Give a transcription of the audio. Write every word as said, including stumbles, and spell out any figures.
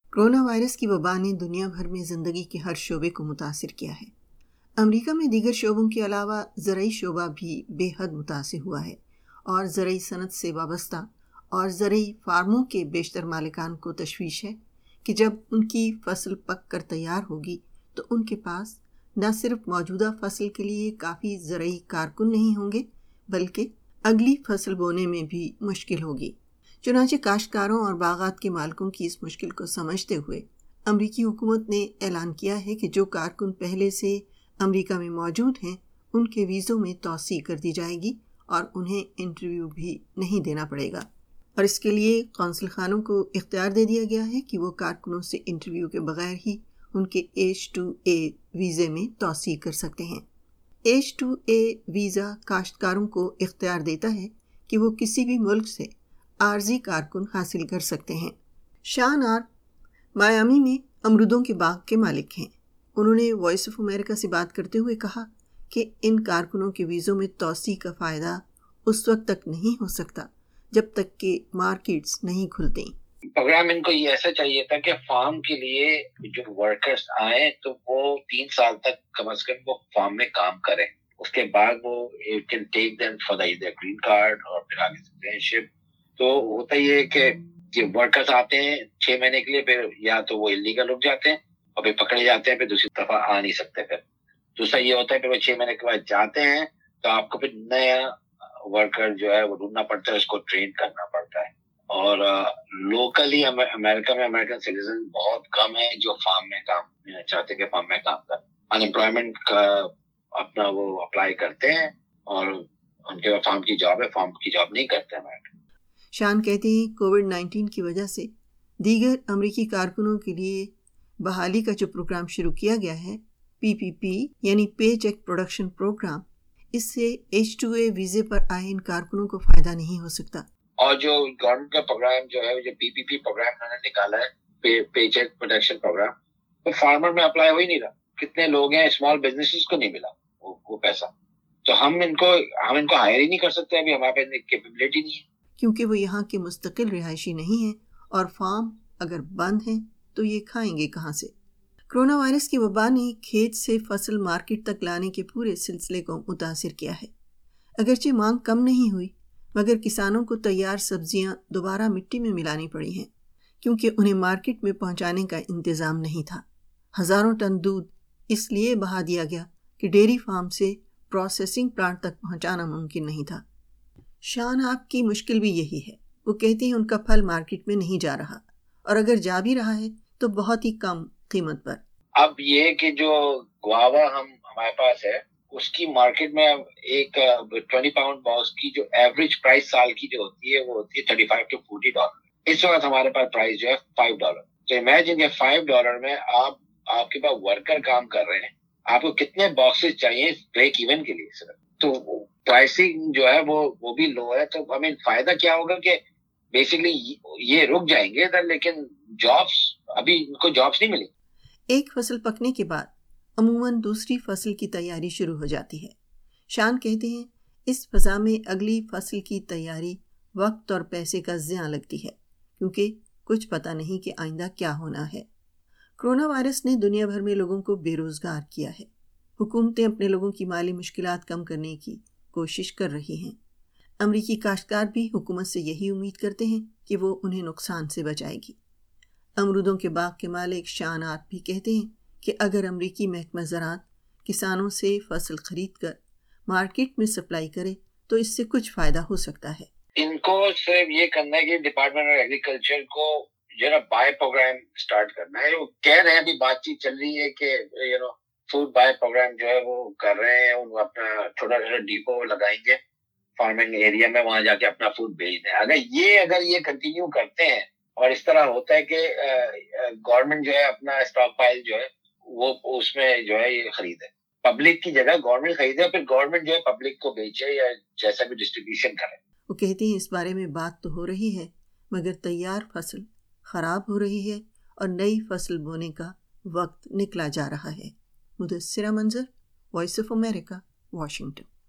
Corona virus کی وبا نے دنیا بھر میں زندگی کے ہر شعبے کو متاثر کیا ہے۔ امریکہ میں دیگر شعبوں کے علاوہ زرعی شعبہ بھی بے حد متاثر ہوا ہے اور زرعی صنعت سے وابستہ اور زرعی فارموں کے بیشتر مالکان کو تشویش ہے کہ جب ان کی فصل پک کر تیار ہوگی تو ان کے پاس نہ صرف موجودہ فصل کے لیے کافی زرعی کارکن نہیں ہوں گے بلکہ اگلی فصل بونے میں بھی مشکل ہوگی۔ چنانچہ کاشتکاروں اور باغات کے مالکوں کی اس مشکل کو سمجھتے ہوئے امریکی حکومت نے اعلان کیا ہے کہ جو کارکن پہلے سے امریکہ میں موجود ہیں ان کے ویزوں میں توسیع کر دی جائے گی اور انہیں انٹرویو بھی نہیں دینا پڑے گا، اور اس کے لیے قونصل خانوں کو اختیار دے دیا گیا ہے کہ وہ کارکنوں سے انٹرویو کے بغیر ہی ان کے ایچ ٹو اے ویزے میں توسیع کر سکتے ہیں۔ ایچ ٹو اے ویزا کاشتکاروں کو اختیار دیتا ہے کہ وہ کسی بھی ملک سے عارضی کارکن حاصل کر سکتے ہیں۔ شان آر مایامی میں امرودوں کے باغ کے مالک ہیں۔ انہوں نے وائس آف امریکہ سے بات کرتے ہوئے کہا کہ ان کارکنوں کے ویزوں میں توسیع کا فائدہ اس وقت تک نہیں ہو سکتا جب تک کہ مارکیٹس نہیں کھلتے۔ پروگرام ان کو یہ ایسا چاہیے تھا کہ فارم کے لیے جو ورکرز آئیں تو وہ تین سال تک کم از کم وہ فارم میں کام کریں، اس کے بعد وہ you can take them for the either green card اور پھر آگے citizenship۔ تو ہوتا یہ ہے کہ یہ ورکرز آتے ہیں چھ مہینے کے لیے، پھر یا تو وہ اللیگل رک جاتے ہیں اور پھر پکڑے جاتے ہیں، پھر دوسری دفعہ آ نہیں سکتے۔ پھر دوسرا یہ ہوتا ہے کہ وہ چھ مہینے کے بعد جاتے ہیں تو آپ کو پھر نیا ورکر جو ہے وہ ڈھونڈنا پڑتا ہے، اس کو ٹرین کرنا پڑتا ہے۔ اور لوکلی امریکہ میں امریکن سٹیزن بہت کم ہے جو فارم میں کام چاہتے کہ فارم میں کام کریں، ان امپلائمنٹ کا اپنا وہ اپلائی کرتے ہیں اور ان کے فارم کی جاب ہے، فارم کی جاب نہیں کرتے امریکہ۔ شان کہتے ہیں کووڈ نائنٹین کی وجہ سے دیگر امریکی کارکنوں کے لیے بحالی کا جو پروگرام شروع کیا گیا ہے پی پی پی یعنی پے چیک پروڈکشن پروگرام، اس سے ایچ ٹو اے ویزے پر آئے ان کارکنوں کو فائدہ نہیں ہو سکتا۔ اور جو گورنمنٹ کا پروگرام جو ہے جو پی پی پی پروگرام انہوں نے نکالا ہے پے چیک پروٹیکشن پروگرام، وہ فارمر میں اپلائی ہو ہی نہیں رہا۔ کتنے لوگ ہیں اسمال بزنسز کو نہیں ملا وہ, وہ پیسہ، تو ہم ان کو ہم ان کو ہائر ہی نہیں کر سکتے، ابھی ہمارے پاس کیپیبلٹی نہیں ہے کیونکہ وہ یہاں کے مستقل رہائشی نہیں ہیں اور فارم اگر بند ہیں تو یہ کھائیں گے کہاں سے۔ کرونا وائرس کی وبا نے کھیت سے فصل مارکیٹ تک لانے کے پورے سلسلے کو متاثر کیا ہے۔ اگرچہ مانگ کم نہیں ہوئی مگر کسانوں کو تیار سبزیاں دوبارہ مٹی میں ملانی پڑی ہیں کیونکہ انہیں مارکیٹ میں پہنچانے کا انتظام نہیں تھا۔ ہزاروں ٹن دودھ اس لیے بہا دیا گیا کہ ڈیری فارم سے پروسیسنگ پلانٹ تک پہنچانا ممکن نہیں تھا۔ شان آپ کی مشکل بھی یہی ہے، وہ کہتے ہیں ان کا پھل مارکیٹ میں نہیں جا رہا اور اگر جا بھی رہا ہے تو بہت ہی کم قیمت پر۔ اب یہ کہ جو گوابا ہم ہمارے پاس ہے اس کی مارکیٹ میں ایک ٹوینٹی پاؤنڈ باکس کی جو ایوریج پرائس سال کی جو ہوتی ہے وہ ہوتی ہے thirty five two forty dollar. اس وقت ہمارے پاس پرائس جو ہے فائیو ڈالر۔ تو امیجن کہ فائیو ڈالر میں آپ آپ کے پاس ورکر کام کر رہے ہیں، آپ کو کتنے باکسز چاہیے بریک ایون کے لیے صرف، تو پرائسنگ جو ہے وہ وہ بھی لو ہے۔ تو ہمیں فائدہ کیا ہوگا کہ بیسکلی یہ رک جائیں گے ادھر، لیکن جابس ابھی ان کو جابس نہیں ملی۔ ایک فصل پکنے کے بعد عموماً دوسری فصل کی تیاری شروع ہو جاتی ہے۔ شان کہتے ہیں اس فضا میں اگلی فصل کی تیاری وقت اور پیسے کا ضیاع لگتی ہے کیونکہ کچھ پتہ نہیں کہ آئندہ کیا ہونا ہے۔ کرونا وائرس نے دنیا بھر میں لوگوں کو بے روزگار کیا ہے۔ حکومتیں اپنے لوگوں کی مالی مشکلات کم کرنے کی کوشش کر رہی ہیں۔ امریکی کاشتکار بھی حکومت سے یہی امید کرتے ہیں کہ وہ انہیں نقصان سے بچائے گی۔ امرودوں کے باغ کے مالک شان آرٹ بھی کہتے ہیں کہ اگر امریکی محکمہ زراعت کسانوں سے فصل خرید کر مارکیٹ میں سپلائی کرے تو اس سے کچھ فائدہ ہو سکتا ہے۔ ان کو صرف یہ کرنا ہے کہ ڈپارٹمنٹ آف ایگریکلچر کو جو ہے بائی پروگرام سٹارٹ کرنا ہے۔ وہ کہہ رہے ہیں ابھی بات چیت چل رہی ہے کہ you know food buy program جو ہے وہ کر رہے ہیں، ان کو اپنا چھوٹا چھوٹا ڈیپو لگائیں گے فارمنگ ایریا میں، وہاں جا کے اپنا فوڈ بھیج دیں۔ اگر یہ اگر یہ کنٹینیو کرتے ہیں اور اس طرح ہوتا ہے کہ گورنمنٹ جو ہے اپنا اسٹاک پائل جو ہے وہ اس میں جو ہے یہ خریدے، پبلک کی جگہ گورنمنٹ خریدے، پھر گورنمنٹ جو ہے پبلک کو بیچے یا جیسا بھی ڈسٹریبیوشن کرے۔ وہ کہتے ہیں اس بارے میں بات تو ہو رہی ہے مگر تیار فصل خراب ہو رہی ہے اور نئی فصل بونے کا وقت نکلا جا رہا ہے۔ مدثرہ منظر، وائس آف امریکہ، واشنگٹن۔